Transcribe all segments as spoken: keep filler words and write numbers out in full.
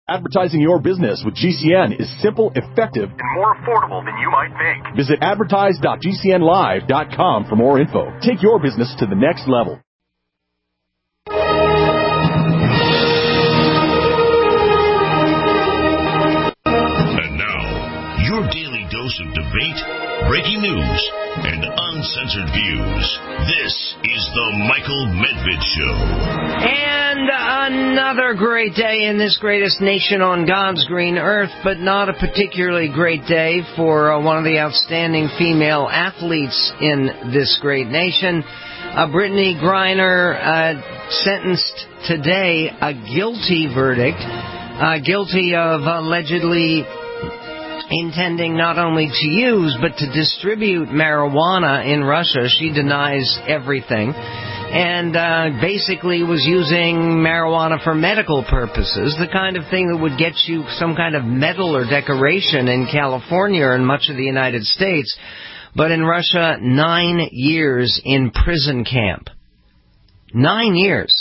Advertising your business with G C N is simple, effective, and more affordable than you might think. Visit advertise dot g c n live dot com for more info. Take your business to the next level. And now, your daily dose of debate, breaking news, and uncensored views. This is the Michael Medved Show. And another great day in this greatest nation on God's green earth, but not a particularly great day for uh, one of the outstanding female athletes in this great nation. Uh, Brittany Griner uh, sentenced today a guilty verdict, uh, guilty of allegedly intending not only to use but to distribute marijuana in Russia. She denies everything. And uh, basically was using marijuana for medical purposes, the kind of thing that would get you some kind of medal or decoration in California or in much of the United States. But in Russia, nine years in prison camp. Nine years.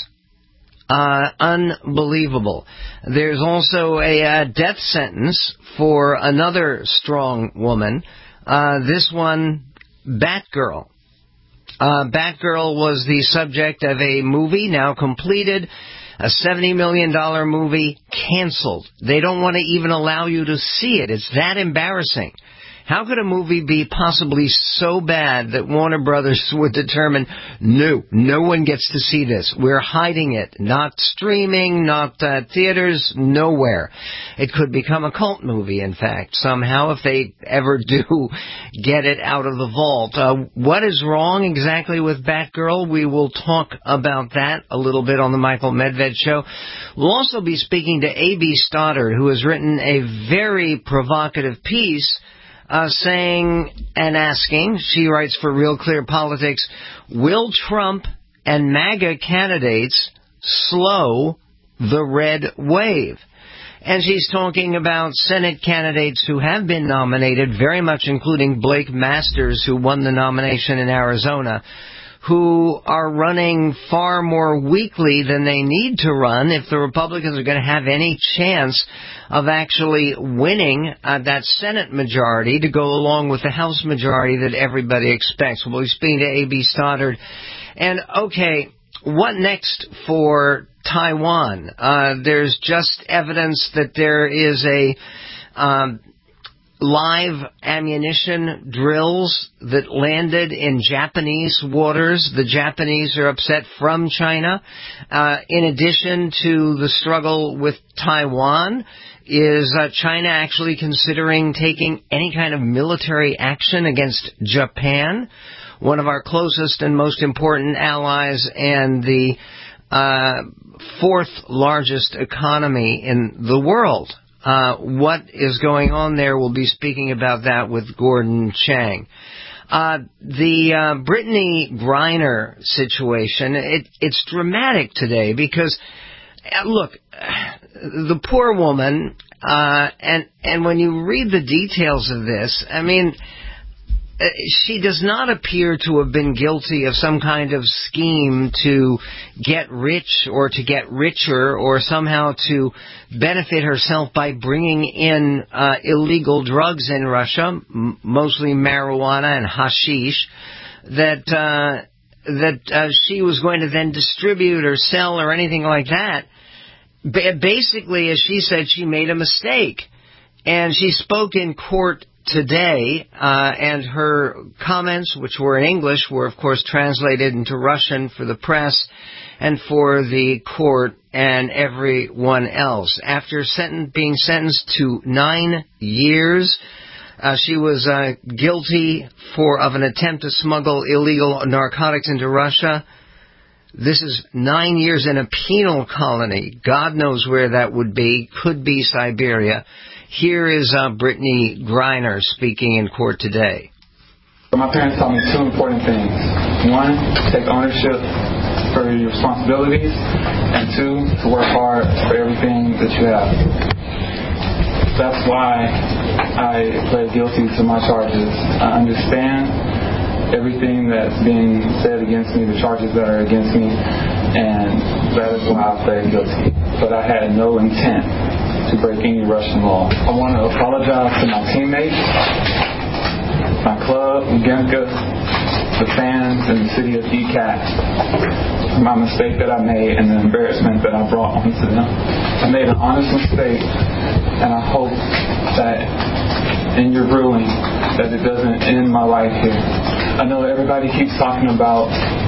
Uh, unbelievable. There's also a uh, death sentence for another strong woman. Uh, this one, Batgirl. Uh, Batgirl was the subject of a movie now completed, a seventy million dollars movie canceled. They don't want to even allow you to see it. It's that embarrassing. How could a movie be possibly so bad that Warner Brothers would determine, no, no one gets to see this. We're hiding it. Not streaming, not uh, theaters, nowhere. It could become a cult movie, in fact, somehow, if they ever do get it out of the vault. Uh, what is wrong exactly with Batgirl? We will talk about that a little bit on the Michael Medved Show. We'll also be speaking to A B Stoddard, who has written a very provocative piece Uh, saying and asking, she writes for Real Clear Politics, will Trump and MAGA candidates slow the red wave? And she's talking about Senate candidates who have been nominated, very much including Blake Masters, who won the nomination in Arizona, who are running far more weakly than they need to run if the Republicans are going to have any chance of actually winning uh, that Senate majority to go along with the House majority that everybody expects. We'll be speaking to A B Stoddard. And, okay, what next for Taiwan? Uh, there's just evidence that there is a Um, live ammunition drills that landed in Japanese waters. The Japanese are upset from China. Uh, in addition to the struggle with Taiwan, is uh, China actually considering taking any kind of military action against Japan, one of our closest and most important allies and the uh, fourth largest economy in the world? Uh, what is going on there? We'll be speaking about that with Gordon Chang. Uh, the uh, Brittany Griner situation, it, it's dramatic today because, uh, look, the poor woman, uh, and, and when you read the details of this, I mean, she does not appear to have been guilty of some kind of scheme to get rich or to get richer or somehow to benefit herself by bringing in uh, illegal drugs in Russia, m- mostly marijuana and hashish, that uh, that uh, she was going to then distribute or sell or anything like that. Ba- basically, as she said, she made a mistake. And she spoke in court today, uh, and her comments, which were in English, were, of course, translated into Russian for the press and for the court and everyone else. After senten- being sentenced to nine years, uh, she was uh, guilty for of an attempt to smuggle illegal narcotics into Russia. This is nine years in a penal colony. God knows where that would be. Could be Siberia. Here is uh, Brittany Griner speaking in court today. My parents taught me two important things. One, take ownership for your responsibilities, and two, to work hard for everything that you have. That's why I pled guilty to my charges. I understand everything that's being said against me, the charges that are against me, and that is why I pled guilty. But I had no intent to any Russian law. I want to apologize to my teammates, my club, Gemka, the fans, and the city of E C A T for my mistake that I made and the embarrassment that I brought onto them. I made an honest mistake, and I hope that in your ruling that it doesn't end my life here. I know everybody keeps talking about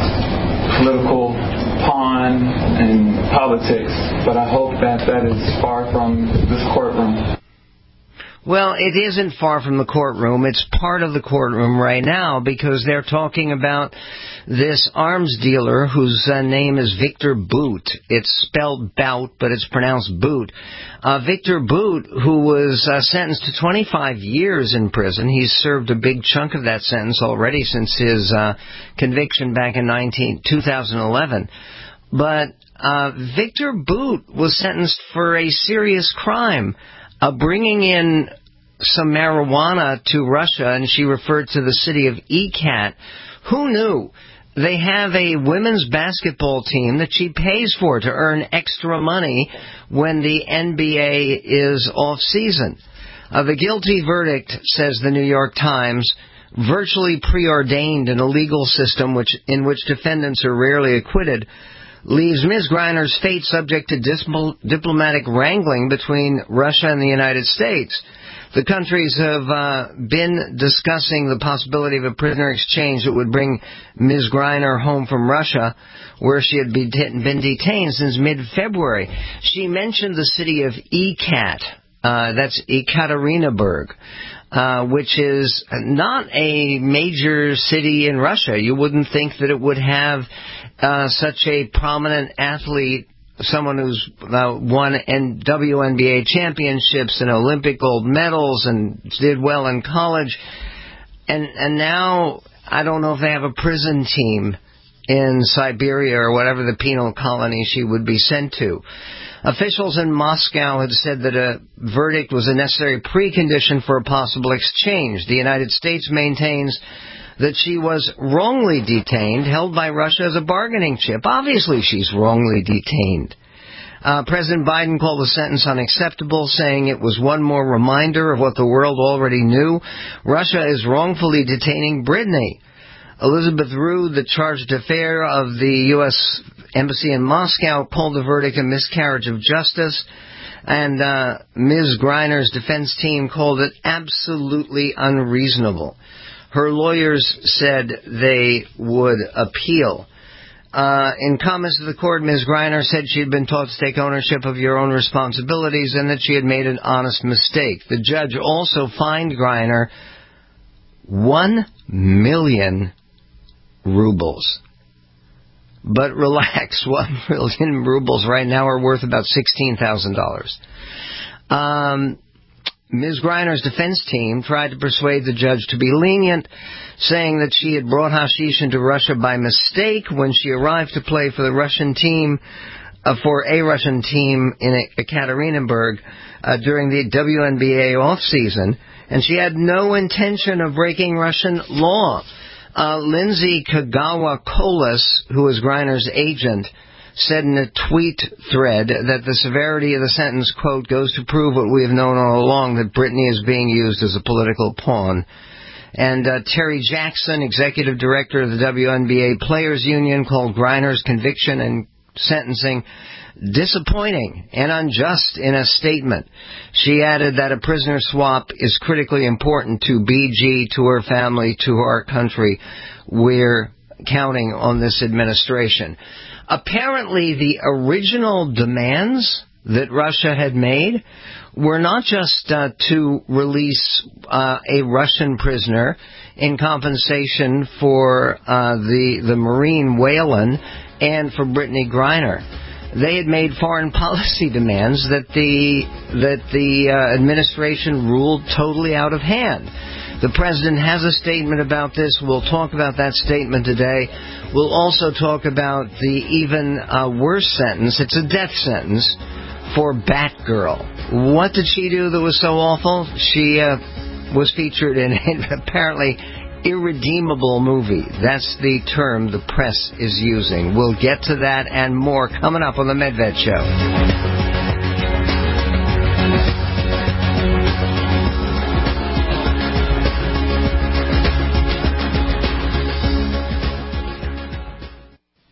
political pawn and politics, but I hope that that is far from this courtroom. Well, it isn't far from the courtroom. It's part of the courtroom right now because they're talking about this arms dealer whose uh, name is Victor Bout. It's spelled Bout, but it's pronounced Bout. Uh, Victor Bout, who was uh, sentenced to twenty-five years in prison. He's served a big chunk of that sentence already since his uh, conviction back in two thousand eleven. But uh, Victor Bout was sentenced for a serious crime. Uh, bringing in some marijuana to Russia, and she referred to the city of E C A T. Who knew? They have a women's basketball team that she pays for to earn extra money when the N B A is off-season. Uh, the guilty verdict, says the New York Times, virtually preordained in a legal system which in which defendants are rarely acquitted, leaves Miz Griner's fate subject to dis- diplomatic wrangling between Russia and the United States. The countries have uh, been discussing the possibility of a prisoner exchange that would bring Miz Griner home from Russia, where she had been, det- been detained since mid-February. She mentioned the city of E C A T, uh, that's Ekaterinburg, uh, which is not a major city in Russia. You wouldn't think that it would have Uh, such a prominent athlete, someone who's uh, won N- W N B A championships and Olympic gold medals and did well in college. And, and now, I don't know if they have a prison team in Siberia or whatever the penal colony she would be sent to. Officials in Moscow had said that a verdict was a necessary precondition for a possible exchange. The United States maintains that she was wrongly detained, held by Russia as a bargaining chip. Obviously, she's wrongly detained. Uh, President Biden called the sentence unacceptable, saying it was one more reminder of what the world already knew. Russia is wrongfully detaining Britney. Elizabeth Rue, the chargé d'affaires of the U S Embassy in Moscow, called the verdict a miscarriage of justice. And uh, Miz Griner's defense team called it absolutely unreasonable. Her lawyers said they would appeal. Uh, in comments to the court, Miz Griner said she had been taught to take ownership of your own responsibilities and that she had made an honest mistake. The judge also fined Griner one million rubles. But relax, one million rubles right now are worth about sixteen thousand dollars. Um... Miz Griner's defense team tried to persuade the judge to be lenient, saying that she had brought hashish into Russia by mistake when she arrived to play for the Russian team, uh, for a Russian team in Ekaterinburg uh, during the W N B A off-season, and she had no intention of breaking Russian law. Uh, Lindsay Kagawa-Kolas, who is Griner's agent, said in a tweet thread that the severity of the sentence, quote, goes to prove what we have known all along, that Britney is being used as a political pawn. And uh, Terry Jackson, executive director of the W N B A Players Union, called Griner's conviction and sentencing disappointing and unjust in a statement. She added that a prisoner swap is critically important to B G, to her family, to our country. We're counting on this administration. Apparently, the original demands that Russia had made were not just uh, to release uh, a Russian prisoner in compensation for uh, the the Marine Whalen and for Britney Griner. They had made foreign policy demands that the that the uh, administration ruled totally out of hand. The president has a statement about this. We'll talk about that statement today. We'll also talk about the even uh, worse sentence. It's a death sentence for Batgirl. What did she do that was so awful? She uh, was featured in an apparently irredeemable movie. That's the term the press is using. We'll get to that and more coming up on the Medved Show.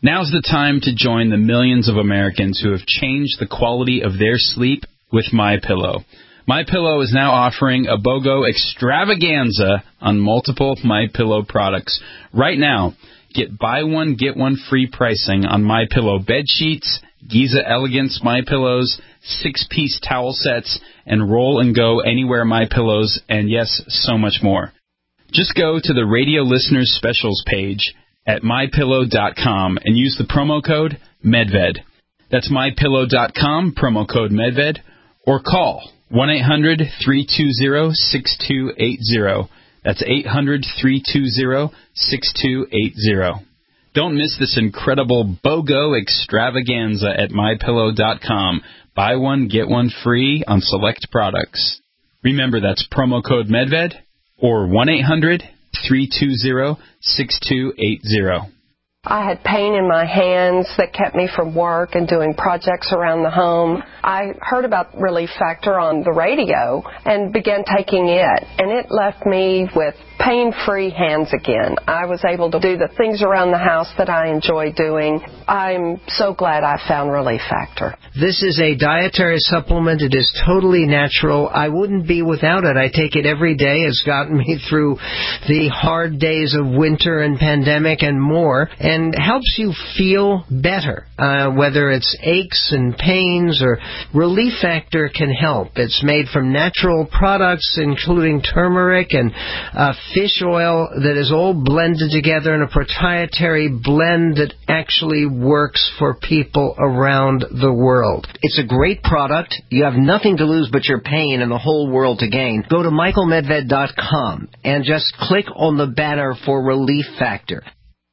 Now's the time to join the millions of Americans who have changed the quality of their sleep with MyPillow. MyPillow is now offering a BOGO extravaganza on multiple MyPillow products. Right now, get buy one, get one free pricing on MyPillow bed sheets, Giza Elegance MyPillows, six-piece towel sets, and Roll and Go Anywhere MyPillows, and yes, so much more. Just go to the Radio Listeners Specials page at my pillow dot com and use the promo code MEDVED. That's my pillow dot com, promo code MEDVED, or call one eight hundred, three two zero, six two eight zero. That's eight hundred, three two zero, six two eight zero. Don't miss this incredible BOGO extravaganza at my pillow dot com. Buy one, get one free on select products. Remember, that's promo code MEDVED or one eight hundred, three two zero, six two eight zero. I had pain in my hands that kept me from work and doing projects around the home. I heard about Relief Factor on the radio and began taking it, and it left me with pain-free hands again. I was able to do the things around the house that I enjoy doing. I'm so glad I found Relief Factor. This is a dietary supplement. It is totally natural. I wouldn't be without it. I take it every day. It's gotten me through the hard days of winter and pandemic and more, and helps you feel better, uh, whether it's aches and pains or Relief Factor can help. It's made from natural products, including turmeric and uh, fish oil that is all blended together in a proprietary blend that actually works for people around the world. It's a great product. You have nothing to lose but your pain and the whole world to gain. Go to michael medved dot com and just click on the banner for Relief Factor.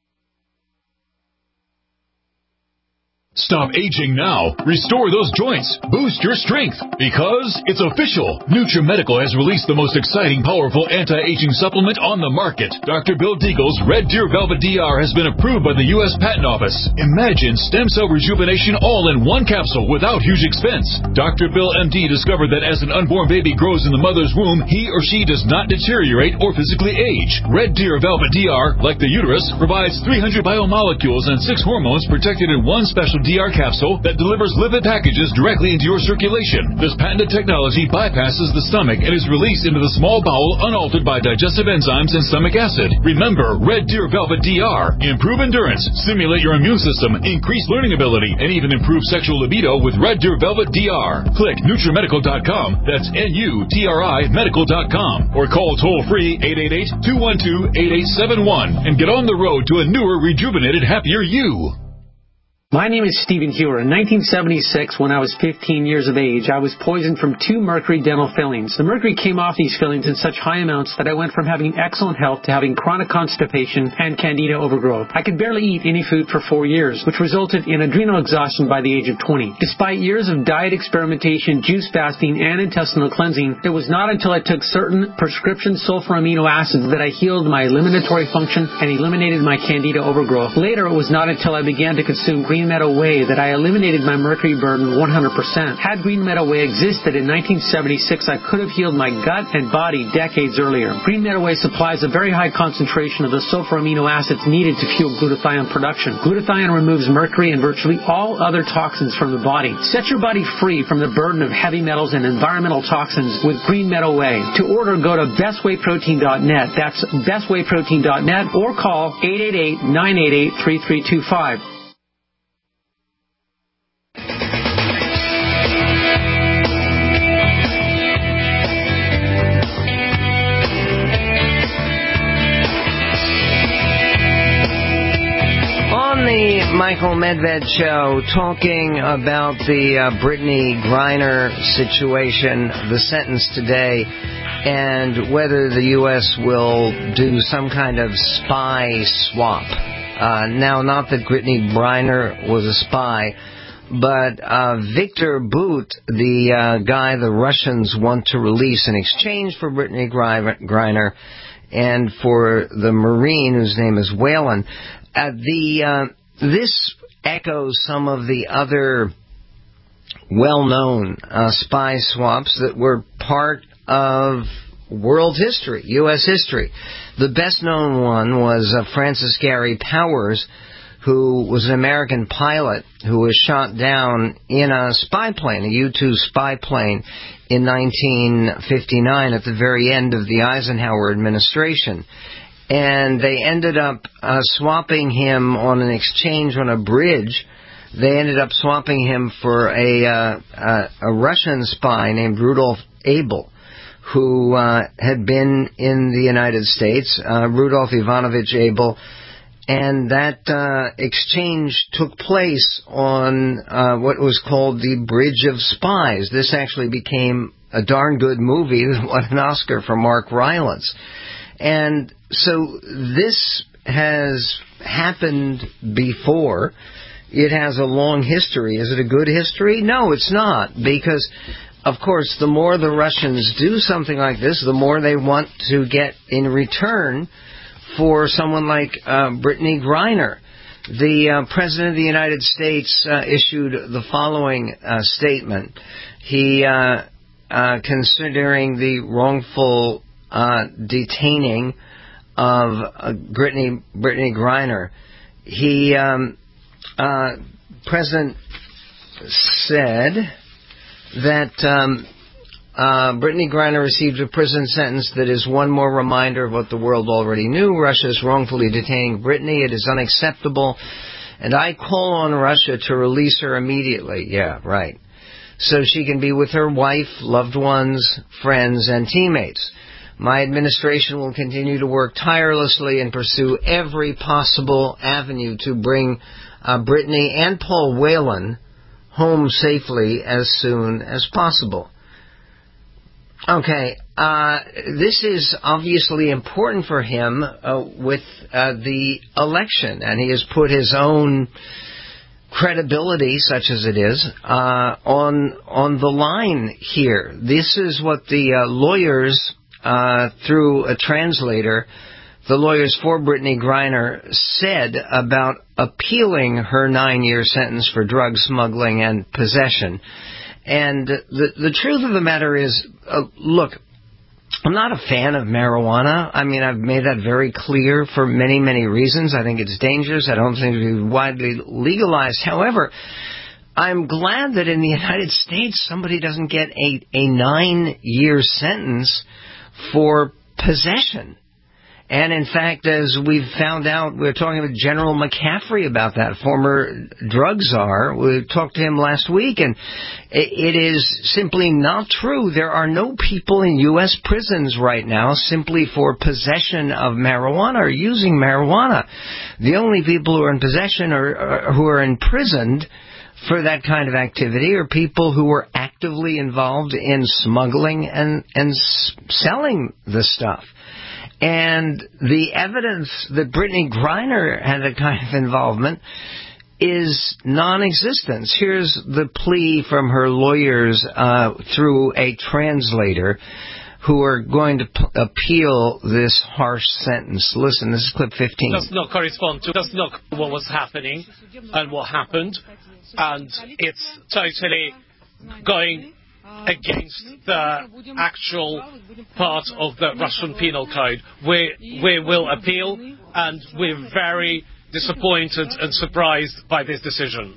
Stop aging now. Restore those joints. Boost your strength. Because it's official. NutriMedical has released the most exciting, powerful anti-aging supplement on the market. Doctor Bill Deagle's Red Deer Velvet D R has been approved by the U S Patent Office. Imagine stem cell rejuvenation all in one capsule without huge expense. Doctor Bill M D discovered that as an unborn baby grows in the mother's womb, he or she does not deteriorate or physically age. Red Deer Velvet D R, like the uterus, provides three hundred biomolecules and six hormones protected in one special D R capsule that delivers lipid packages directly into your circulation. This patented technology bypasses the stomach and is released into the small bowel unaltered by digestive enzymes and stomach acid. Remember, Red Deer Velvet D R. Improve endurance, stimulate your immune system, increase learning ability, and even improve sexual libido with Red Deer Velvet D R. Click NutriMedical dot com. That's N U T R I medical dot com. Or call toll-free eight eight eight, two one two, eight eight seven one and get on the road to a newer, rejuvenated, happier you. My name is Stephen Hewer. In nineteen seventy-six, when I was fifteen years of age, I was poisoned from two mercury dental fillings. The mercury came off these fillings in such high amounts that I went from having excellent health to having chronic constipation and candida overgrowth. I could barely eat any food for four years, which resulted in adrenal exhaustion by the age of twenty. Despite years of diet experimentation, juice fasting, and intestinal cleansing, it was not until I took certain prescription sulfur amino acids that I healed my eliminatory function and eliminated my candida overgrowth. Later, it was not until I began to consume green Green Meadow Whey that I eliminated my mercury burden one hundred percent. Had Green Meadow Whey existed in nineteen seventy-six, I could have healed my gut and body decades earlier. Green Meadow Whey supplies a very high concentration of the sulfur amino acids needed to fuel glutathione production. Glutathione removes mercury and virtually all other toxins from the body. Set your body free from the burden of heavy metals and environmental toxins with Green Meadow Whey. To order, go to best whey protein dot net. That's best whey protein dot net or call eight eight eight, nine eight eight, three three two five. The Michael Medved Show, talking about the uh, Brittany Griner situation, the sentence today, and whether the U S will do some kind of spy swap. Uh, now, not that Brittany Griner was a spy, but uh, Victor Bout, the uh, guy the Russians want to release in exchange for Brittany Griner and for the Marine, whose name is Whalen. Uh, the uh, this echoes some of the other well-known uh, spy swaps that were part of world history, U S history. The best-known one was uh, Francis Gary Powers, who was an American pilot who was shot down in a spy plane, a U two spy plane, in nineteen fifty-nine at the very end of the Eisenhower administration. And they ended up uh, swapping him on an exchange on a bridge. They ended up swapping him for a, uh, uh, a Russian spy named Rudolf Abel, who uh, had been in the United States, uh, Rudolf Ivanovich Abel. And that uh, exchange took place on uh, what was called the Bridge of Spies. This actually became a darn good movie that won an Oscar for Mark Rylance. And so this has happened before. It has a long history. Is it a good history? No, it's not. Because, of course, the more the Russians do something like this, the more they want to get in return for someone like uh, Brittany Griner. The uh, President of the United States uh, issued the following uh, statement. He, uh, uh, considering the wrongful uh, detaining of uh, Brittany, Brittany Griner, he, um, uh, President said that um, Uh, Brittany Griner received a prison sentence that is one more reminder of what the world already knew. Russia is wrongfully detaining Brittany. It is unacceptable. And I call on Russia to release her immediately. Yeah, right. So she can be with her wife, loved ones, friends, and teammates. My administration will continue to work tirelessly and pursue every possible avenue to bring uh, Brittany and Paul Whelan home safely as soon as possible. Okay, uh, this is obviously important for him uh, with uh, the election, and he has put his own credibility, such as it is, uh, on on the line here. This is what the uh, lawyers, uh, through a translator, the lawyers for Brittany Griner said about appealing her nine-year sentence for drug smuggling and possession. And the the truth of the matter is, uh, look, I'm not a fan of marijuana. I mean, I've made that very clear for many, many reasons. I think it's dangerous. I don't think it should be widely legalized. However, I'm glad that in the United States somebody doesn't get a, a nine-year sentence for possession. And in fact, as we've found out, we were talking with General McCaffrey about that, former drug czar. We talked to him last week, and it is simply not true. There are no people in U S prisons right now simply for possession of marijuana or using marijuana. The only people who are in possession or, or who are imprisoned for that kind of activity are people who were actively involved in smuggling and, and s- selling the stuff. And the evidence that Brittany Griner had a kind of involvement is non-existent. Here's the plea from her lawyers uh, through a translator who are going to p- appeal this harsh sentence. Listen, this is clip fifteen. Does not correspond to, does not what was happening and what happened. And it's totally going against the actual part of the Russian Penal Code. We, we will appeal, and we're very disappointed and surprised by this decision.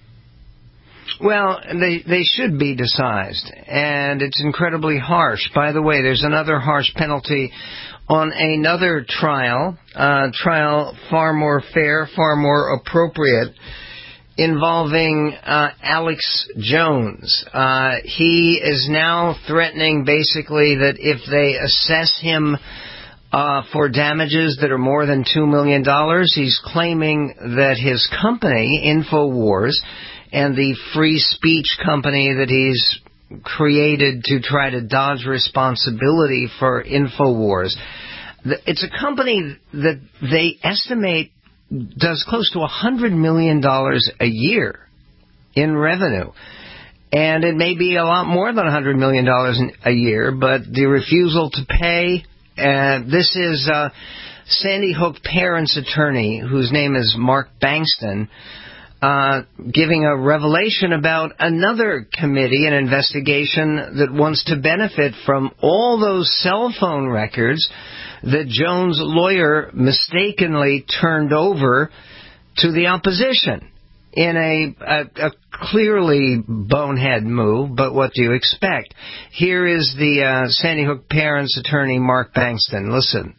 Well, they they should be decised, and it's incredibly harsh. By the way, there's another harsh penalty on another trial, uh, trial far more fair, far more appropriate, involving uh, Alex Jones. Uh, he is now threatening basically that if they assess him uh, for damages that are more than two million dollars, he's claiming that his company, InfoWars, and the free speech company that he's created to try to dodge responsibility for InfoWars, it's a company that they estimate does close to one hundred million dollars a year in revenue. And it may be a lot more than one hundred million dollars a year, but the refusal to pay, uh, this is uh, Sandy Hook parents' attorney, whose name is Mark Bankston, uh, giving a revelation about another committee, an investigation that wants to benefit from all those cell phone records that Jones' lawyer mistakenly turned over to the opposition in a, a, a clearly bonehead move, but what do you expect? Here is the uh, Sandy Hook parents' attorney, Mark Bankston. Listen.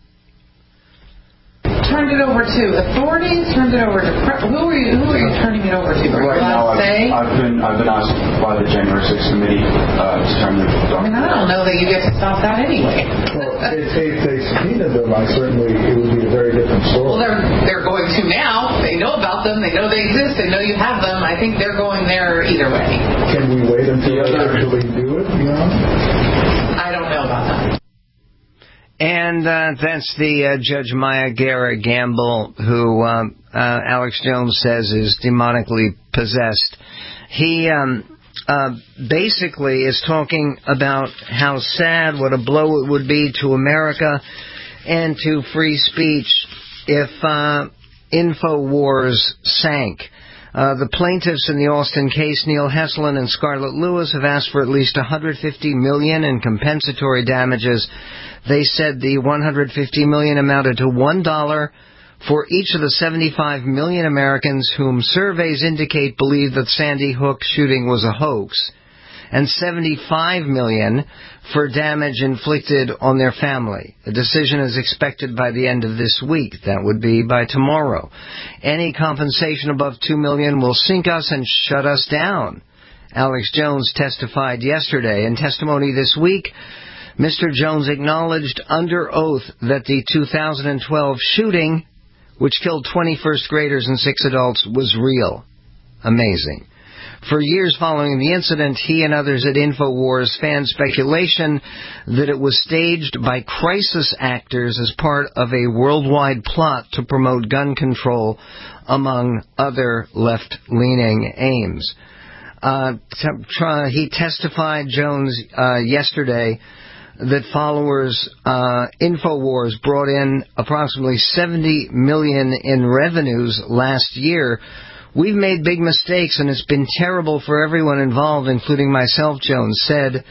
Turned it over to authorities, turned it over to pre- who are you who are you turning it over to? Right now, I've, I've been I've been asked by the January sixth committee uh, to turn it over. I mean, I don't know that you get to stop that anyway. Well, if, if they subpoenaed them, I certainly it would be a very different story. Well, they're they're going to now. They know about them. They know they exist. They know you have them. I think they're going there either way. Can we wait until they actually do it? You know? I don't know about that. And uh, that's the uh, Judge Maya Garrett Gamble, who um, uh, Alex Jones says is demonically possessed. He um, uh, basically is talking about how sad, what a blow it would be to America and to free speech if uh, InfoWars sank. Uh, the plaintiffs in the Austin case, Neil Heslin and Scarlett Lewis, have asked for at least one hundred fifty million dollars in compensatory damages. They said the one hundred fifty million dollars amounted to one dollar for each of the seventy-five million Americans whom surveys indicate believe that Sandy Hook shooting was a hoax, and seventy-five million dollars for damage inflicted on their family. A decision is expected by the end of this week. That would be by tomorrow. Any compensation above two million dollars will sink us and shut us down. Alex Jones testified yesterday. In testimony this week, Mister Jones acknowledged under oath that the two thousand twelve shooting, which killed twenty first graders and six adults, was real. Amazing. For years following the incident, he and others at InfoWars fanned speculation that it was staged by crisis actors as part of a worldwide plot to promote gun control, among other left-leaning aims. Uh, t- try, he testified, Jones, uh, yesterday, that followers, uh, InfoWars brought in approximately seventy million dollars in revenues last year. We've made big mistakes, and it's been terrible for everyone involved, including myself, Jones said.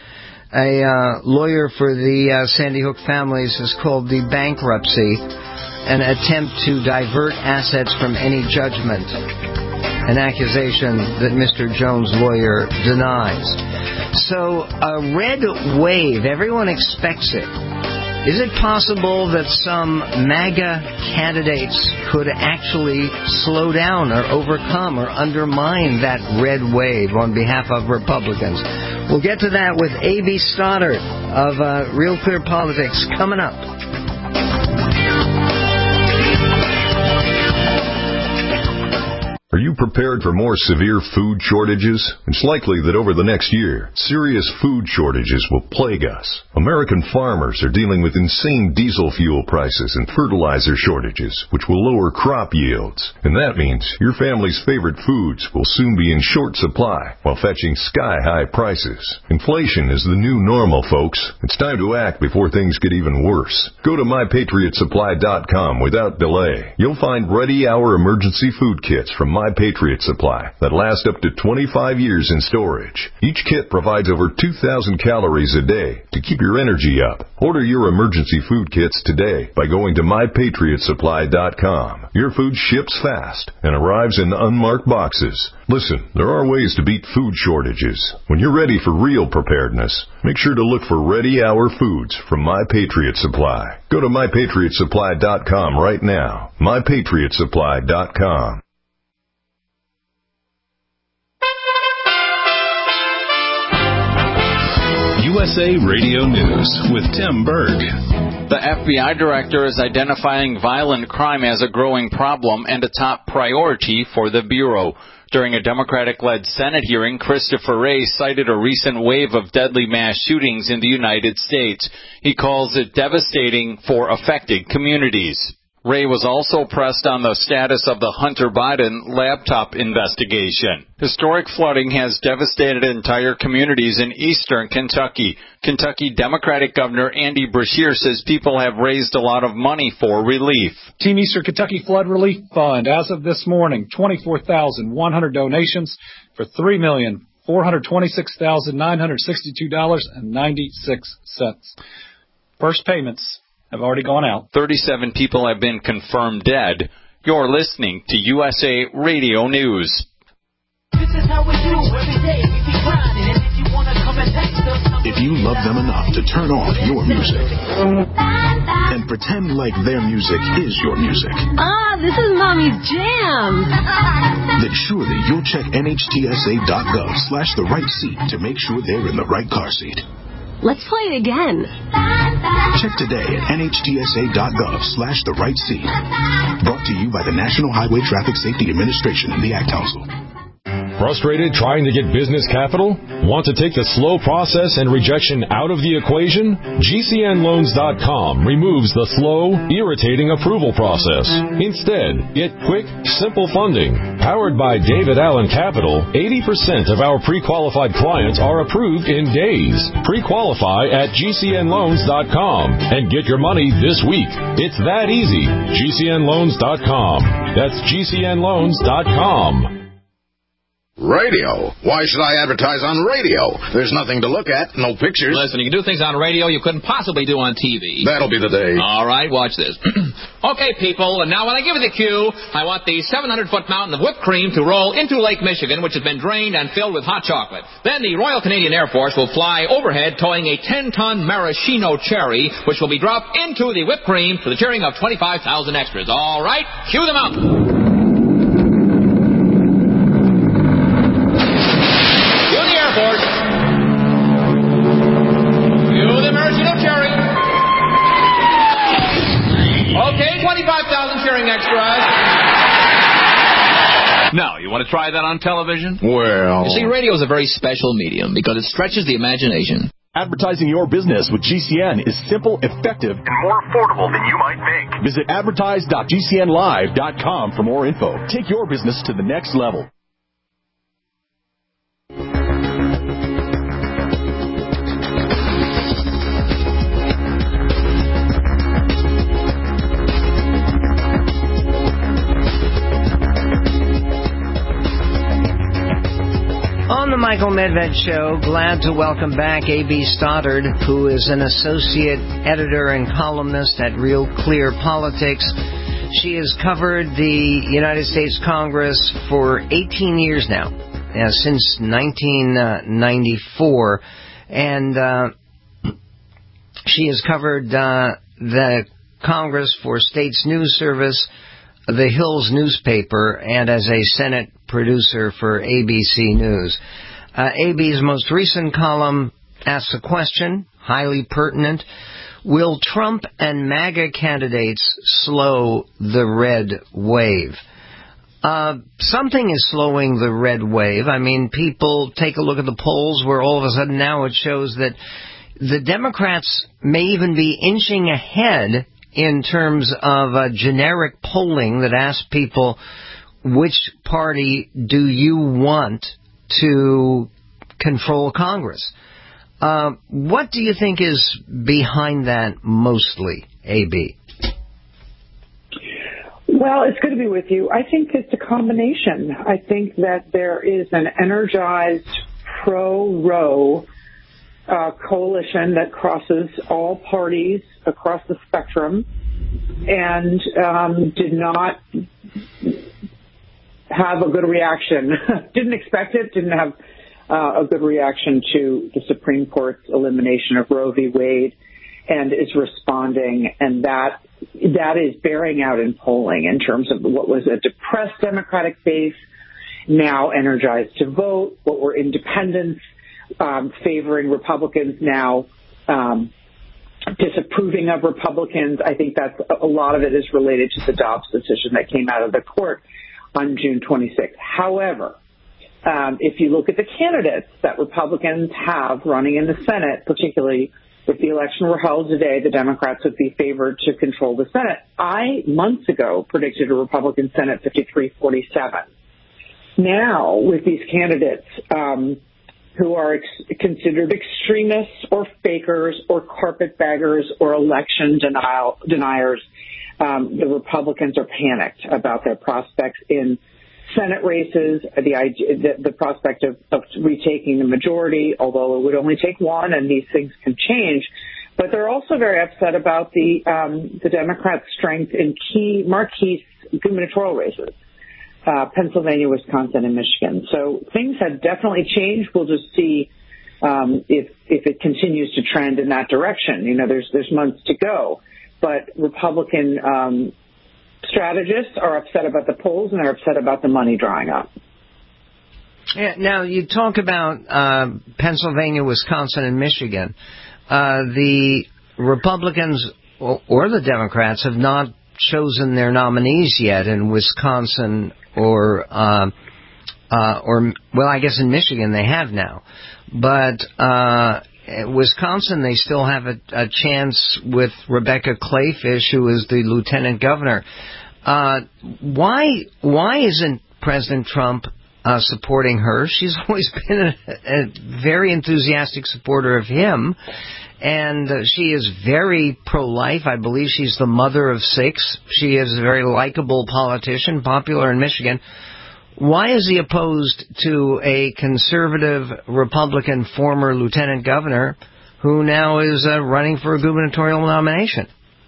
A uh, lawyer for the uh, Sandy Hook families has called the bankruptcy an attempt to divert assets from any judgment, an accusation that Mister Jones' lawyer denies. So, a red wave, everyone expects it. Is it possible that some MAGA candidates could actually slow down or overcome or undermine that red wave on behalf of Republicans? We'll get to that with A B Stoddard of uh, Real Clear Politics coming up. Are you prepared for more severe food shortages? It's likely that over the next year, serious food shortages will plague us. American farmers are dealing with insane diesel fuel prices and fertilizer shortages, which will lower crop yields. And that means your family's favorite foods will soon be in short supply while fetching sky-high prices. Inflation is the new normal, folks. It's time to act before things get even worse. Go to my patriot supply dot com without delay. You'll find ready-hour emergency food kits from My Patriot Supply that last up to twenty-five years in storage. Each kit provides over two thousand calories a day to keep your energy up. Order your emergency food kits today by going to my patriot supply dot com. Your food ships fast and arrives in unmarked boxes. Listen, there are ways to beat food shortages. When you're ready for real preparedness, make sure to look for Ready Hour Foods from My Patriot Supply. Go to my patriot supply dot com right now. my patriot supply dot com. U S A Radio News with Tim Berg. The F B I director is identifying violent crime as a growing problem and a top priority for the Bureau. During a Democratic-led Senate hearing, Christopher Wray cited a recent wave of deadly mass shootings in the United States. He calls it devastating for affected communities. Wray was also pressed on the status of the Hunter Biden laptop investigation. Historic flooding has devastated entire communities in eastern Kentucky. Kentucky Democratic Governor Andy Beshear says people have raised a lot of money for relief. Team Eastern Kentucky Flood Relief Fund, as of this morning, twenty-four thousand one hundred donations for three million four hundred twenty-six thousand nine hundred sixty-two dollars and ninety-six cents. First payments have already gone out. thirty-seven people have been confirmed dead. You're listening to U S A Radio News. This is how we do every day. We keep grinding, and if you wanna come and text us, if you love them enough to turn off your music and pretend like their music is your music. Ah, this is Mommy's jam. Then surely you'll check N H T S A dot gov slash the right seat to make sure they're in the right car seat. Let's play it again. Check today at N H T S A dot gov slash the right seat. Brought to you by the National Highway Traffic Safety Administration and the Ad Council. Frustrated trying to get business capital? Want to take the slow process and rejection out of the equation? G C N loans dot com removes the slow, irritating approval process. Instead, get quick, simple funding. Powered by David Allen Capital, eighty percent of our pre-qualified clients are approved in days. Pre-qualify at G C N loans dot com and get your money this week. It's that easy. G C N loans dot com. That's G C N loans dot com. Radio? Why should I advertise on radio? There's nothing to look at, no pictures. Listen, you can do things on radio you couldn't possibly do on T V. That'll be the day. All right, watch this. Okay, people, and now when I give you the cue, I want the seven hundred foot mountain of whipped cream to roll into Lake Michigan, which has been drained and filled with hot chocolate. Then the Royal Canadian Air Force will fly overhead towing a ten ton maraschino cherry, which will be dropped into the whipped cream for the cheering of twenty-five thousand extras. All right, cue them out. twenty-five thousand cheering extras. Now, you want to try that on television? Well... You see, radio is a very special medium because it stretches the imagination. Advertising your business with G C N is simple, effective, and more affordable than you might think. Visit advertise dot G C N live dot com for more info. Take your business to the next level. On the Michael Medved Show, glad to welcome back A B Stoddard, who is an associate editor and columnist at Real Clear Politics. She has covered the United States Congress for eighteen years now, uh, since nineteen ninety-four, and uh, she has covered uh, the Congress for States News Service, the Hills newspaper, and as a Senate producer for A B C News. Uh, A B's most recent column asks a question, highly pertinent. Will Trump and MAGA candidates slow the red wave? Uh, something is slowing the red wave. I mean, people take a look at the polls where all of a sudden now it shows that the Democrats may even be inching ahead in terms of uh, generic polling that asks people, which party do you want to control Congress? Uh, what do you think is behind that mostly, A B? Well, it's good to be with you. I think it's a combination. I think that there is an energized pro-Roe uh, coalition that crosses all parties across the spectrum and um, did not have a good reaction. Didn't expect it, didn't have uh, a good reaction to the Supreme Court's elimination of Roe v. Wade, and is responding, and that that is bearing out in polling in terms of what was a depressed Democratic base, now energized to vote, what were independents um, favoring Republicans, now um, disapproving of Republicans. I think that's a lot of it is related to the Dobbs decision that came out of the court on June twenty-sixth. However, um, if you look at the candidates that Republicans have running in the Senate, particularly if the election were held today, the Democrats would be favored to control the Senate. I, months ago, predicted a Republican Senate fifty-three forty-seven. Now, with these candidates um, who are ex- considered extremists or fakers or carpetbaggers or election denial, deniers, um, the Republicans are panicked about their prospects in Senate races, the idea, the, the prospect of, of retaking the majority, although it would only take one, and these things can change. But they're also very upset about the um, the Democrats' strength in key marquee gubernatorial races, uh, Pennsylvania, Wisconsin, and Michigan. So things have definitely changed. We'll just see um, if if it continues to trend in that direction. You know, there's there's months to go, but Republican um, strategists are upset about the polls and they're upset about the money drying up. Yeah, now, you talk about uh, Pennsylvania, Wisconsin, and Michigan. Uh, the Republicans or, or the Democrats have not chosen their nominees yet in Wisconsin or, uh, uh, or well, I guess in Michigan they have now. But uh, Wisconsin, they still have a, a chance with Rebecca Clayfish, who is the lieutenant governor. Uh, why why isn't President Trump Uh, supporting her? She's always been a, a very enthusiastic supporter of him, and uh, she is very pro-life. I believe she's the mother of six. She is a very likable politician, popular in Michigan. Why is he opposed to a conservative Republican former lieutenant governor who now is uh, running for a gubernatorial nomination?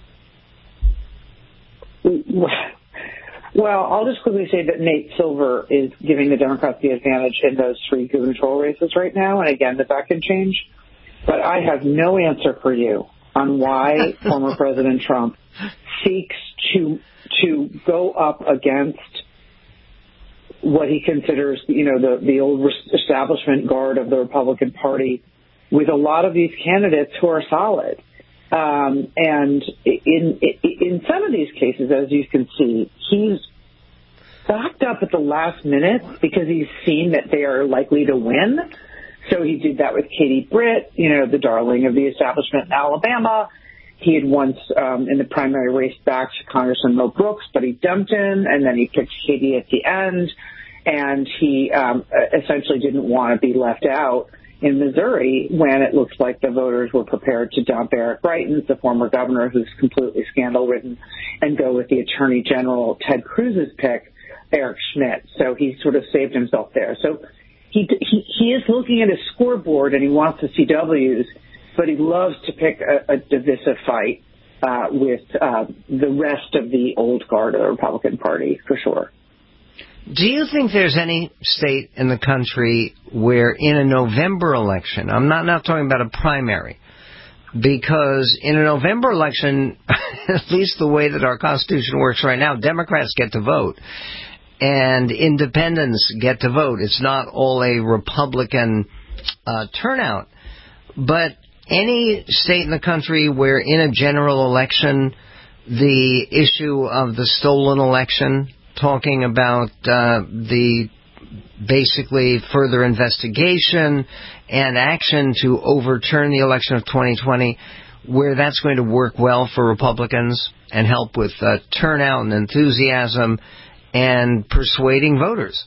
Well, I'll just quickly say that Nate Silver is giving the Democrats the advantage in those three gubernatorial races right now, and again, that that can change. But I have no answer for you on why former President Trump seeks to to go up against what he considers, you know, the, the old establishment guard of the Republican Party with a lot of these candidates who are solid. Um, and in, in some of these cases, as you can see, he's backed up at the last minute because he's seen that they are likely to win. So he did that with Katie Britt, you know, the darling of the establishment in Alabama. He had once, um, in the primary race, backed Congressman Mo Brooks, but he dumped him, and then he picked Katie at the end. And he um, essentially didn't want to be left out in Missouri when it looks like the voters were prepared to dump Eric Greitens, the former governor who's completely scandal-ridden, and go with the Attorney General Ted Cruz's pick, Eric Schmidt. So he sort of saved himself there. So he he, he is looking at his scoreboard and he wants the C Ws, but he loves to pick a, a divisive fight uh, with uh, the rest of the old guard of the Republican Party, for sure. Do you think there's any state in the country where in a November election, I'm not, not talking about a primary, because in a November election, at least the way that our Constitution works right now, Democrats get to vote and independents get to vote. It's not all a Republican uh, turnout. But any state in the country where in a general election, the issue of the stolen election, talking about uh, the basically further investigation and action to overturn the election of twenty twenty, where that's going to work well for Republicans and help with uh, turnout and enthusiasm and persuading voters?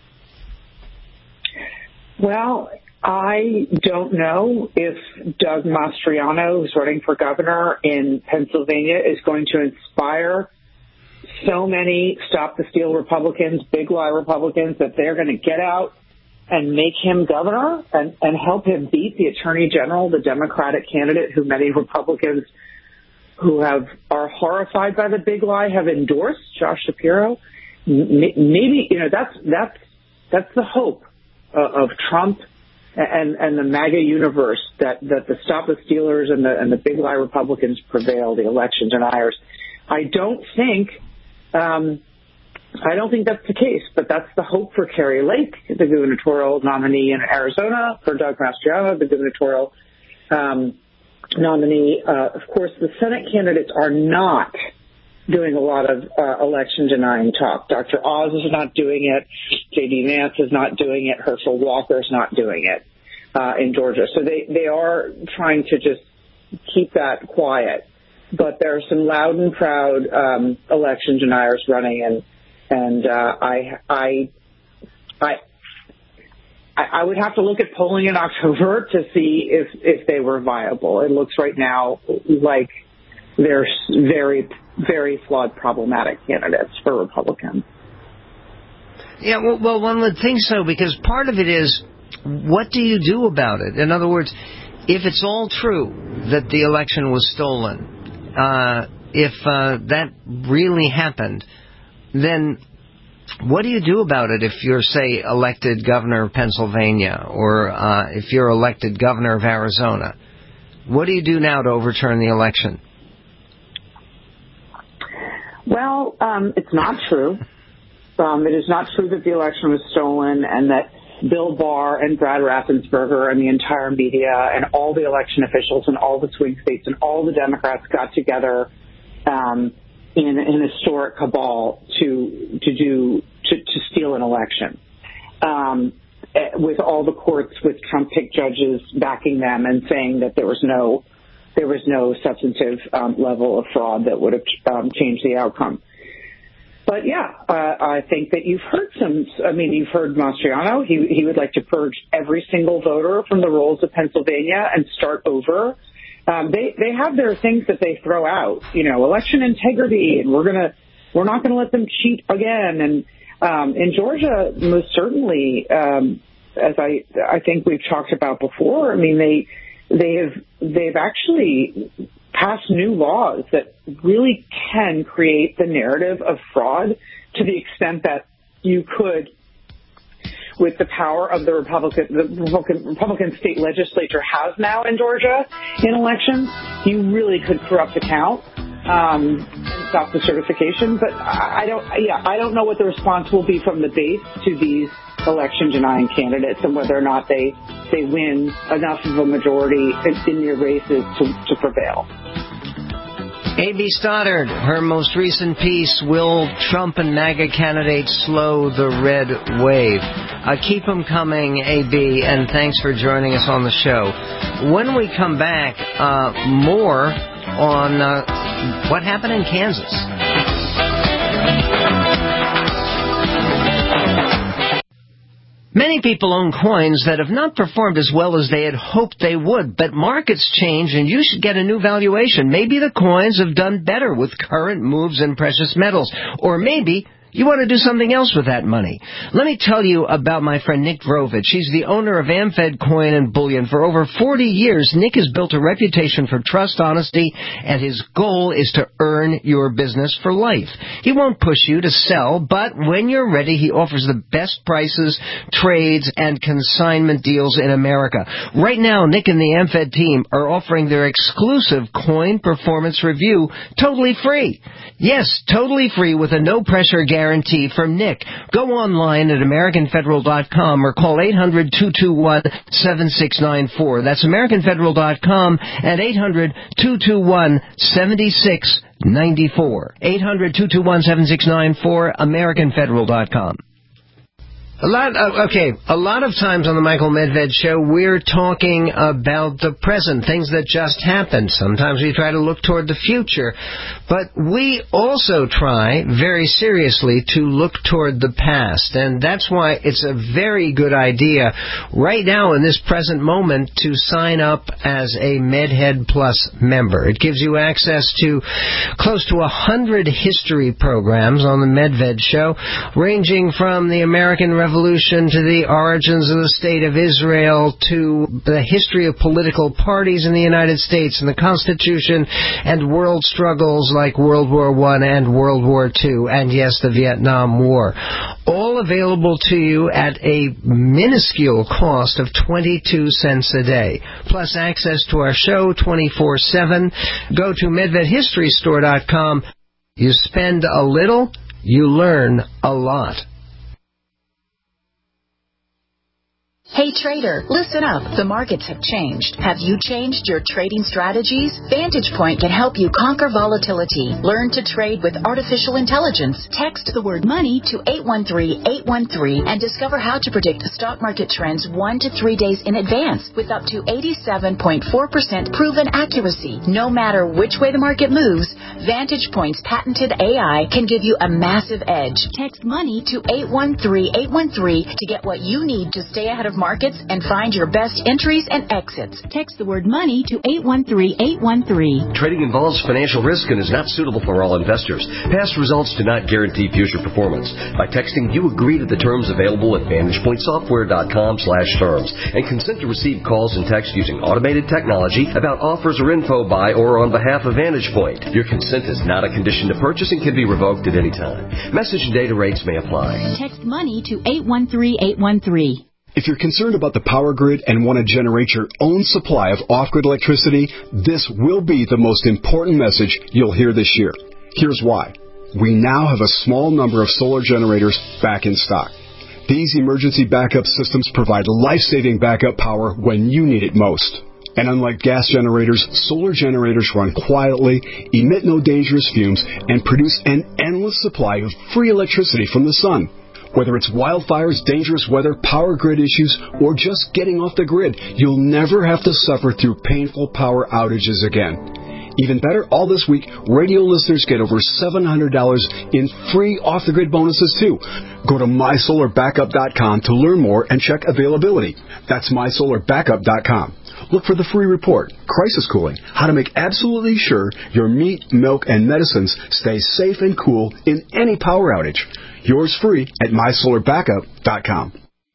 Well, I don't know if Doug Mastriano, who's running for governor in Pennsylvania, is going to inspire so many Stop the Steal Republicans, big lie Republicans, that they're going to get out and make him governor and, and help him beat the Attorney General, the Democratic candidate who many Republicans who have are horrified by the big lie have endorsed, Josh Shapiro. Maybe, you know, that's that's that's the hope of Trump and and the MAGA universe, that, that the Stop the Stealers and the and the big lie Republicans prevail, the election deniers. I don't think um, I don't think that's the case, but that's the hope for Kari Lake, the gubernatorial nominee in Arizona, for Doug Mastriano, the gubernatorial um, nominee. Uh, of course, the Senate candidates are not doing a lot of uh, election denying talk. Doctor Oz is not doing it. J D Vance is not doing it. Herschel Walker is not doing it uh, in Georgia. So they, they are trying to just keep that quiet. But there are some loud and proud um, election deniers running, and and uh, I I I I would have to look at polling in October to see if if they were viable. It looks right now like they're very very flawed, problematic candidates for Republicans. Yeah, well, well, one would think so, because part of it is, what do you do about it? In other words, if it's all true that the election was stolen, Uh, if uh, that really happened, then what do you do about it if you're, say, elected governor of Pennsylvania or uh, if you're elected governor of Arizona? What do you do now to overturn the election? Well, um, it's not true. Um, it is not true that the election was stolen and that Bill Barr and Brad Raffensperger and the entire media and all the election officials and all the swing states and all the Democrats got together um, in an historic cabal to to do to, to steal an election, um, with all the courts with Trump-picked judges backing them and saying that there was no there was no substantive um, level of fraud that would have um, changed the outcome. But yeah, uh, I think that you've heard some. I mean, you've heard Mastriano. He he would like to purge every single voter from the rolls of Pennsylvania and start over. Um, they they have their things that they throw out. You know, election integrity, and we're gonna we're not gonna let them cheat again. And um, in Georgia, most certainly, um, as I I think we've talked about before. I mean, they they have they've actually passed new laws that really can create the narrative of fraud to the extent that you could, with the power of the Republican, the Republican, Republican state legislature has now in Georgia in elections, you really could corrupt the count, um, and stop the certification. But I don't, yeah, I don't know what the response will be from the base to these election denying candidates and whether or not they they win enough of a majority in, in their races to, to prevail. A B Stoddard, her most recent piece, Will Trump and MAGA Candidates Slow the Red Wave? Uh, keep them coming, A B, and thanks for joining us on the show. When we come back, uh, more on uh, what happened in Kansas. Many people own coins that have not performed as well as they had hoped they would, but markets change and you should get a new valuation. Maybe the coins have done better with current moves in precious metals, or maybe you want to do something else with that money. Let me tell you about my friend Nick Vrovich. He's the owner of AmFed Coin and Bullion. For over forty years, Nick has built a reputation for trust, honesty, and his goal is to earn your business for life. He won't push you to sell, but when you're ready, he offers the best prices, trades, and consignment deals in America. Right now, Nick and the AmFed team are offering their exclusive coin performance review totally free. Yes, totally free with a no-pressure guarantee from Nick. Go online at American Federal dot com or call eight hundred, two two one, seven six nine four. That's American Federal dot com and eight hundred, two two one, seven six nine four. eight hundred, two two one, seven six nine four, American Federal dot com. A lot of, okay, a lot of times on the Michael Medved Show, we're talking about the present, things that just happened. Sometimes we try to look toward the future. But we also try, very seriously, to look toward the past. And that's why it's a very good idea right now in this present moment to sign up as a MedHead Plus member. It gives you access to close to a hundred history programs on the Medved Show, ranging from the American Revolution Revolution to the origins of the State of Israel to the history of political parties in the United States and the Constitution and world struggles like World War One and World War Two and, yes, the Vietnam War. All available to you at a minuscule cost of twenty-two cents a day, plus access to our show twenty-four seven. Go to Medved History Store dot com. You spend a little, you learn a lot. Hey trader, listen up. The markets have changed. Have you changed your trading strategies? Vantage Point can help you conquer volatility. Learn to trade with artificial intelligence. Text the word money to eight one three, eight one three and discover how to predict stock market trends one to three days in advance with up to eighty-seven point four percent proven accuracy. No matter which way the market moves, Vantage Point's patented A I can give you a massive edge. Text money to eight one three, eight one three to get what you need to stay ahead of markets and find your best entries and exits. Text the word money to eight one three eight one three. Trading involves financial risk and is not suitable for all investors. Past results do not guarantee future performance. By texting, you agree to the terms available at vantage point software dot com slash terms and consent to receive calls and text using automated technology about offers or info by or on behalf of Vantage Point. Your consent is not a condition to purchase and can be revoked at any time. Message and data rates may apply. Text money to eight one three eight one three. If you're concerned about the power grid and want to generate your own supply of off-grid electricity, this will be the most important message you'll hear this year. Here's why. We now have a small number of solar generators back in stock. These emergency backup systems provide life-saving backup power when you need it most. And unlike gas generators, solar generators run quietly, emit no dangerous fumes, and produce an endless supply of free electricity from the sun. Whether it's wildfires, dangerous weather, power grid issues, or just getting off the grid, you'll never have to suffer through painful power outages again. Even better, all this week, radio listeners get over seven hundred dollars in free off-the-grid bonuses, too. Go to my solar backup dot com to learn more and check availability. That's my solar backup dot com. Look for the free report, Crisis Cooling, how to make absolutely sure your meat, milk, and medicines stay safe and cool in any power outage. Yours free at my solar backup dot com.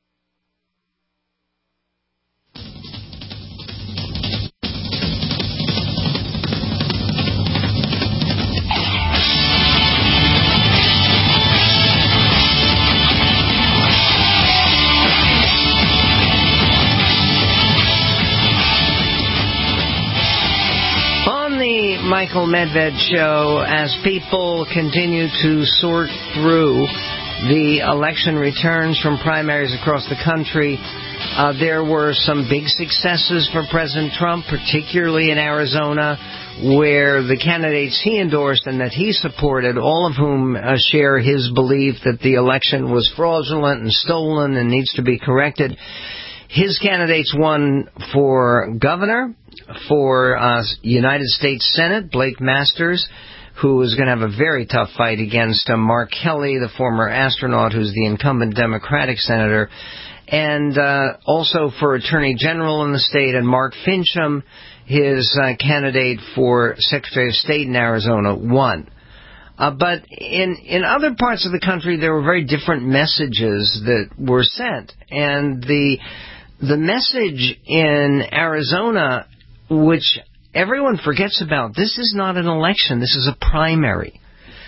Michael Medved Show, as people continue to sort through the election returns from primaries across the country. Uh, there were some big successes for President Trump, particularly in Arizona, where the candidates he endorsed and that he supported, all of whom uh, share his belief that the election was fraudulent and stolen and needs to be corrected. His candidates won for governor, for uh, United States Senate, Blake Masters, who is going to have a very tough fight against uh, Mark Kelly, the former astronaut who's the incumbent Democratic senator, and uh, also for Attorney General in the state, and Mark Fincham, his uh, candidate for Secretary of State in Arizona, won. Uh, but in, in other parts of the country, there were very different messages that were sent. And the the message in Arizona, which everyone forgets about, this is not an election, this is a primary.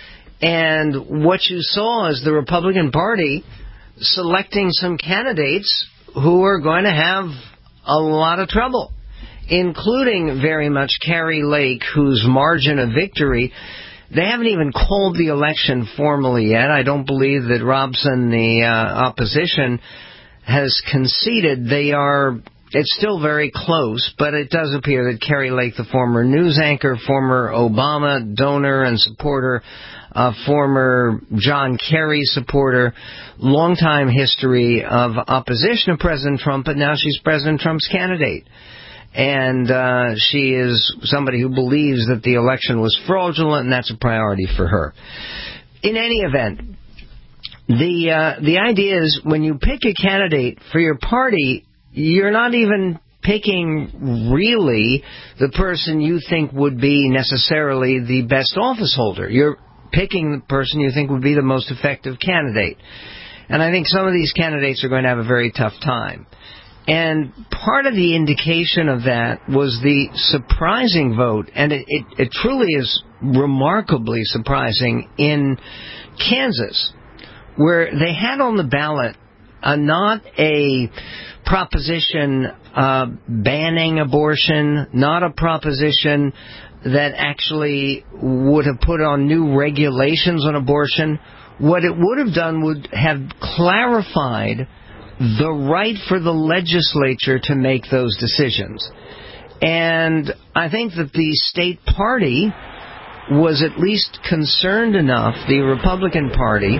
And what you saw is the Republican Party selecting some candidates who are going to have a lot of trouble, including very much Kari Lake, whose margin of victory, they haven't even called the election formally yet. I don't believe that Robson, the uh, opposition, has conceded. They are, it's still very close, but it does appear that Kari Lake, the former news anchor, former Obama donor and supporter, uh, former John Kerry supporter, longtime history of opposition to President Trump, but now she's President Trump's candidate. And uh, she is somebody who believes that the election was fraudulent, and that's a priority for her. In any event, the uh, the idea is when you pick a candidate for your party, you're not even picking really the person you think would be necessarily the best office holder. You're picking the person you think would be the most effective candidate. And I think some of these candidates are going to have a very tough time. And part of the indication of that was the surprising vote, and it, it, it truly is remarkably surprising, in Kansas, where they had on the ballot uh, not a proposition uh, banning abortion, not a proposition that actually would have put on new regulations on abortion. What it would have done would have clarified the right for the legislature to make those decisions. And I think that the state party was at least concerned enough, the Republican Party,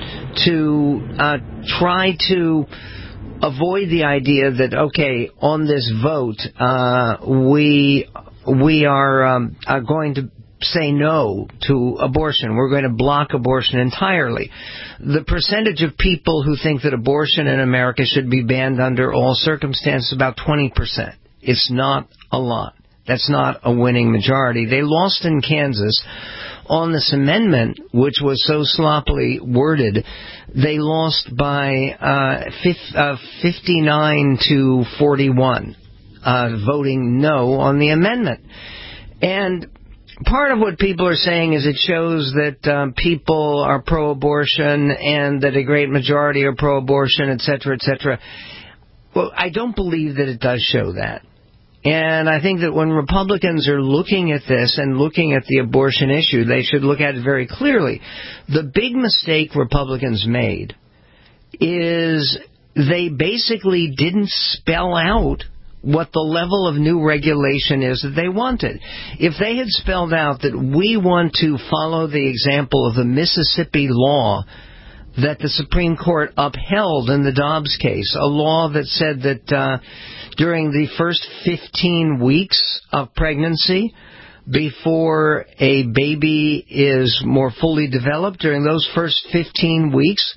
to uh, try to avoid the idea that, okay, on this vote, uh, we we are, um, are going to say no to abortion. We're going to block abortion entirely. The percentage of people who think that abortion in America should be banned under all circumstances is about twenty percent. It's not a lot. That's not a winning majority. They lost in Kansas on this amendment, which was so sloppily worded. They lost by uh, fifty-nine to forty-one, uh, voting no on the amendment. And part of what people are saying is it shows that um, people are pro-abortion and that a great majority are pro-abortion, et cetera, et cetera. Well, I don't believe that it does show that. And I think that when Republicans are looking at this and looking at the abortion issue, they should look at it very clearly. The big mistake Republicans made is they basically didn't spell out what the level of new regulation is that they wanted. If they had spelled out that we want to follow the example of the Mississippi law that the Supreme Court upheld in the Dobbs case, a law that said that uh, during the first fifteen weeks of pregnancy, before a baby is more fully developed, during those first fifteen weeks,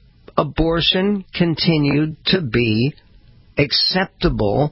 abortion continued to be acceptable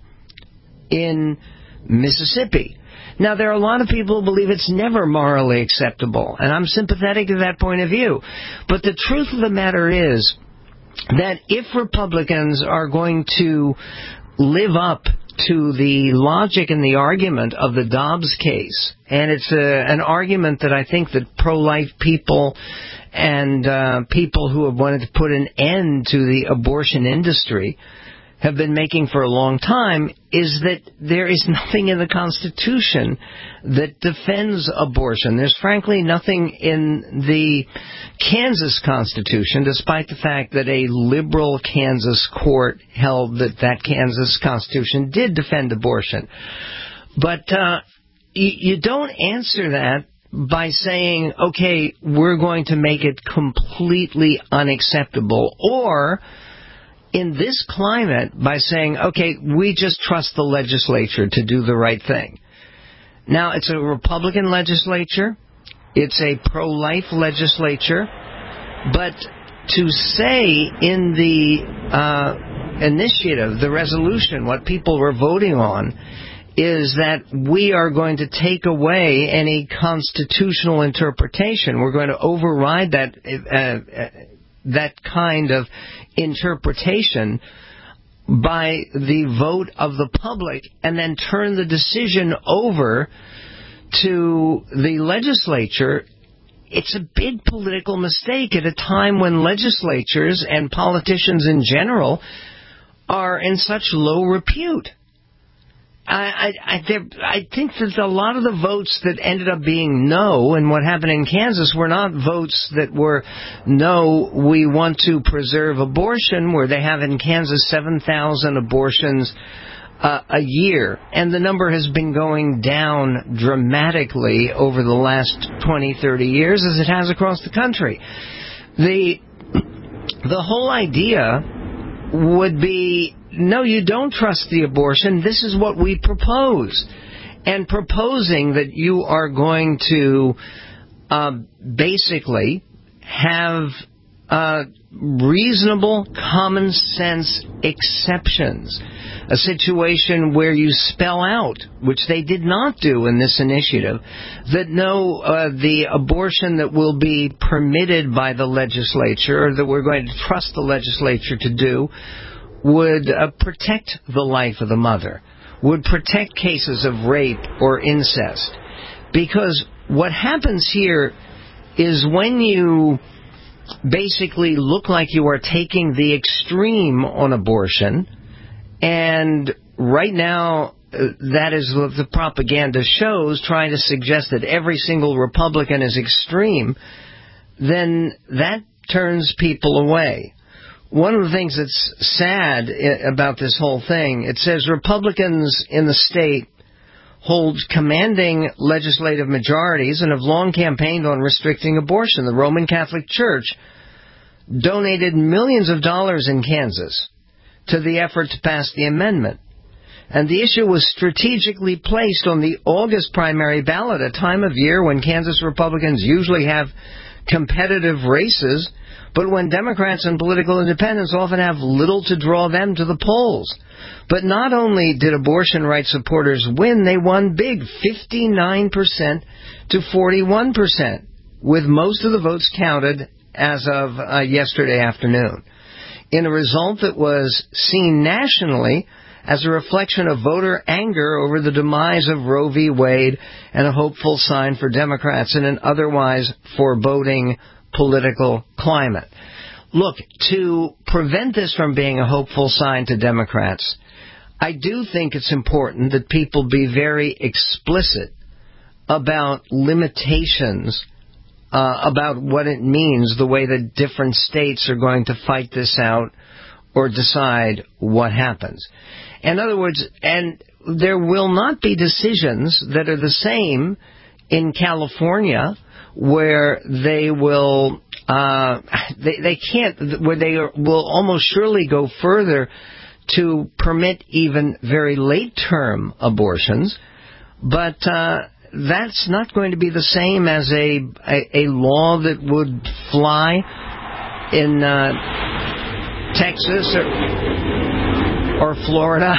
in Mississippi. Now, there are a lot of people who believe it's never morally acceptable, and I'm sympathetic to that point of view. But the truth of the matter is that if Republicans are going to live up to the logic and the argument of the Dobbs case, and it's a, an argument that I think that pro-life people and uh, people who have wanted to put an end to the abortion industry have been making for a long time, is that there is nothing in the Constitution that defends abortion. There's frankly nothing in the Kansas Constitution, despite the fact that a liberal Kansas court held that that Kansas Constitution did defend abortion. But uh, you, you don't answer that by saying, okay, we're going to make it completely unacceptable, or in this climate by saying, okay, we just trust the legislature to do the right thing. Now, it's a Republican legislature. It's a pro-life legislature. But to say in the uh, initiative, the resolution, what people were voting on, is that we are going to take away any constitutional interpretation. We're going to override that uh, that kind of interpretation by the vote of the public and then turn the decision over to the legislature. It's a big political mistake at a time when legislatures and politicians in general are in such low repute. I, I, I think that a lot of the votes that ended up being no, and what happened in Kansas, were not votes that were no, we want to preserve abortion, where they have in Kansas seven thousand abortions uh, a year. And the number has been going down dramatically over the last twenty, thirty years, as it has across the country. The, the whole idea would be, no, you don't trust the abortion. This is what we propose. And proposing that you are going to uh, basically have uh, reasonable, common sense exceptions. A situation where you spell out, which they did not do in this initiative, that no, uh, the abortion that will be permitted by the legislature, or that we're going to trust the legislature to do, would uh, protect the life of the mother, would protect cases of rape or incest. Because what happens here is when you basically look like you are taking the extreme on abortion, and right now uh, that is what the propaganda shows, trying to suggest that every single Republican is extreme, then that turns people away. One of the things that's sad about this whole thing, it says Republicans in the state hold commanding legislative majorities and have long campaigned on restricting abortion. The Roman Catholic Church donated millions of dollars in Kansas to the effort to pass the amendment. And the issue was strategically placed on the August primary ballot, a time of year when Kansas Republicans usually have competitive races, but when Democrats and political independents often have little to draw them to the polls. But not only did abortion rights supporters win, they won big, fifty-nine percent to forty-one percent, with most of the votes counted as of uh, yesterday afternoon, in a result that was seen nationally as a reflection of voter anger over the demise of Roe v. Wade and a hopeful sign for Democrats in an otherwise foreboding political climate. Look, to prevent this from being a hopeful sign to Democrats, I do think it's important that people be very explicit about limitations, uh, about what it means, the way that different states are going to fight this out or decide what happens. In other words, and there will not be decisions that are the same in California, where they will, uh, they, they can't, where they are, will almost surely go further to permit even very late-term abortions, but uh, that's not going to be the same as a, a, a law that would fly in uh, Texas or, or Florida.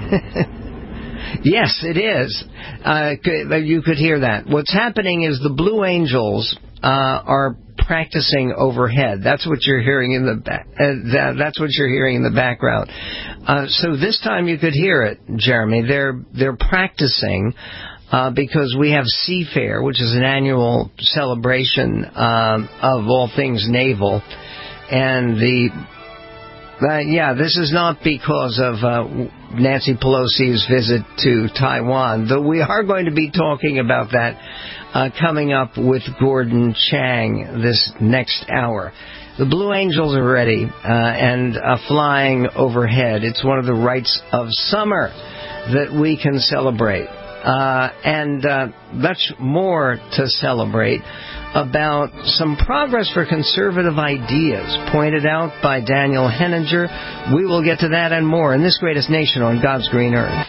Yes, it is. Uh, you could hear that. What's happening is the Blue Angels uh, are practicing overhead. That's what you're hearing in the ba- uh, that, that's what you're hearing in the background. Uh, so this time you could hear it, Jeremy. They're they're practicing uh, because we have Seafair, which is an annual celebration um, of all things naval, and the uh, yeah, this is not because of uh, Nancy Pelosi's visit to Taiwan, though we are going to be talking about that uh, coming up with Gordon Chang this next hour. The Blue Angels are ready uh, and uh, flying overhead. It's one of the rights of summer that we can celebrate. Uh, and uh, much more to celebrate about some progress for conservative ideas pointed out by Daniel Henninger. We will get to that and more in this greatest nation on God's green earth.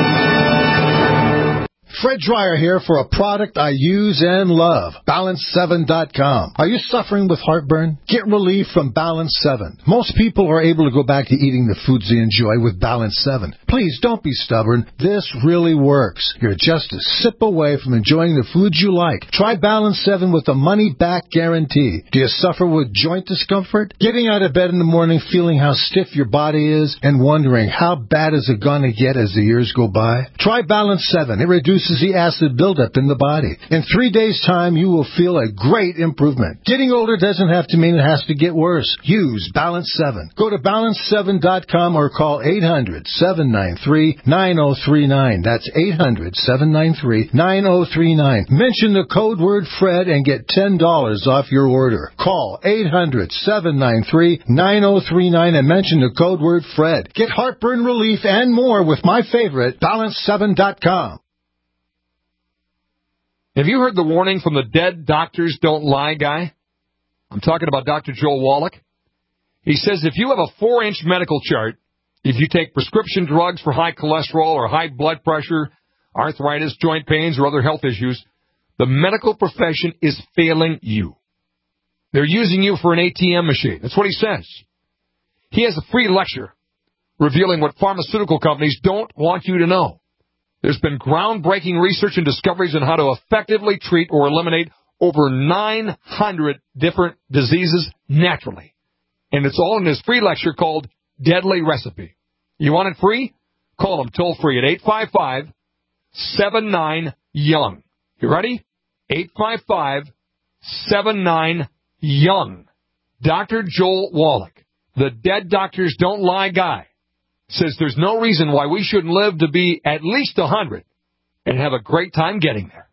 Fred Dreyer here for a product I use and love, Balance seven dot com. Are you suffering with heartburn? Get relief from Balance seven. Most people are able to go back to eating the foods they enjoy with Balance seven. Please don't be stubborn. This really works. You're just a sip away from enjoying the foods you like. Try Balance seven with a money-back guarantee. Do you suffer with joint discomfort? Getting out of bed in the morning feeling how stiff your body is and wondering how bad is it going to get as the years go by? Try Balance seven. It reduces the acid buildup in the body. In three days' time, you will feel a great improvement. Getting older doesn't have to mean it has to get worse. Use Balance seven. Go to balance seven dot com or call eight hundred, seven nine three, nine oh three nine. That's eight hundred, seven nine three, nine oh three nine. Mention the code word Fred and get ten dollars off your order. Call eight hundred, seven nine three, nine oh three nine and mention the code word Fred. Get heartburn relief and more with my favorite, balance seven dot com. Have you heard the warning from the dead doctors don't lie guy? I'm talking about Doctor Joel Wallach. He says if you have a four-inch medical chart, if you take prescription drugs for high cholesterol or high blood pressure, arthritis, joint pains, or other health issues, the medical profession is failing you. They're using you for an A T M machine. That's what he says. He has a free lecture revealing what pharmaceutical companies don't want you to know. There's been groundbreaking research and discoveries on how to effectively treat or eliminate over nine hundred different diseases naturally. And it's all in his free lecture called Deadly Recipe. You want it free? Call him toll free at eight five five, seven nine, young. You ready? eight five five, seven nine, young. Doctor Joel Wallach, the Dead Doctors Don't Lie guy, says there's no reason why we shouldn't live to be at least one hundred and have a great time getting there.